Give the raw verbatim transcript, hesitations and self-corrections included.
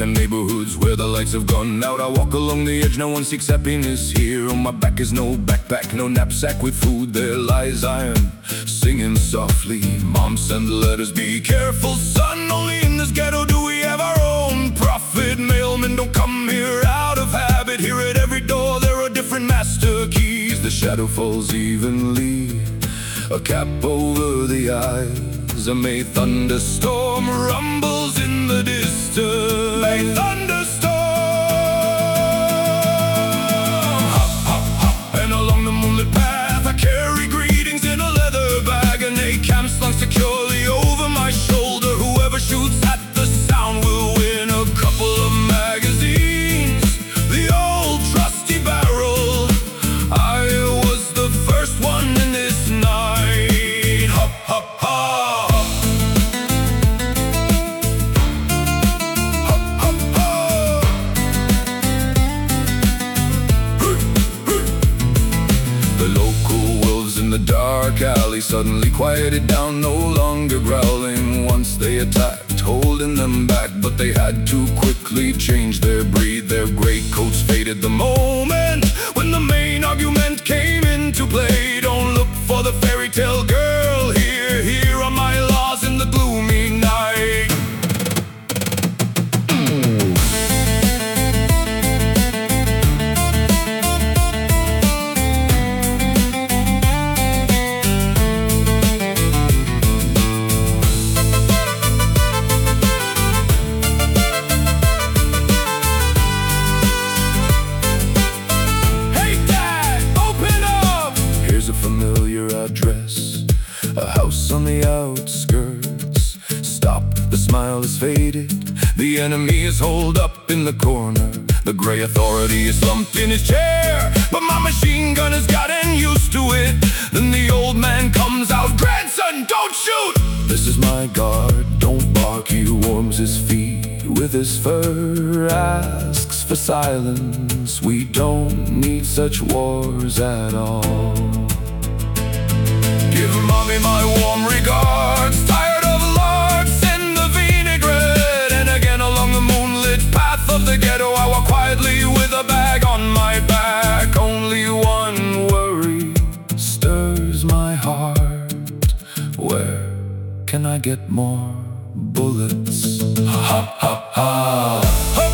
and neighborhoods where the lights have gone out. I walk along the edge, no one seeks happiness here. On my back is no backpack, no knapsack with food. There lies iron, singing softly. Mom send the letters, be careful son. Only in this ghetto do we have our own prophet. Mailmen don't come here out of habit. Here at every door there are different master keys. The shadow falls evenly, a cap over the eyes. A May thunderstorm rumbles in the distance. May thunderstorm. Hop, hop, hop. And along the moonlit path I carry greetings in a leather bag. An A CAM slung securely over my shoulder. Whoever shoots at the sound will win a couple of magazines. The old trusty barrel, I was the first one in this night. Hop, hop, hop. The dark alley suddenly quieted down, no longer growling. Once they attacked, holding them back, but they had to quickly change their breed. Their great coats faded the moment when the main argument came into play. Don't look for the fairy tale girl here. Here are my laws in the gloomy night. Address, a house on the outskirts. Stop, the smile is faded. The enemy is holed up in the corner. The gray authority is slumped in his chair, but my machine gun has gotten used to it. Then the old man comes out, grandson, don't shoot! This is my guard, don't bark. He warms his feet with his fur, asks for silence. We don't need such wars at all. Give mommy my warm regards. Tired of larks, send the vinaigrette. And again along the moonlit path of the ghetto I walk quietly with a bag on my back. Only one worry stirs my heart. Where can I get more bullets? Ha ha ha.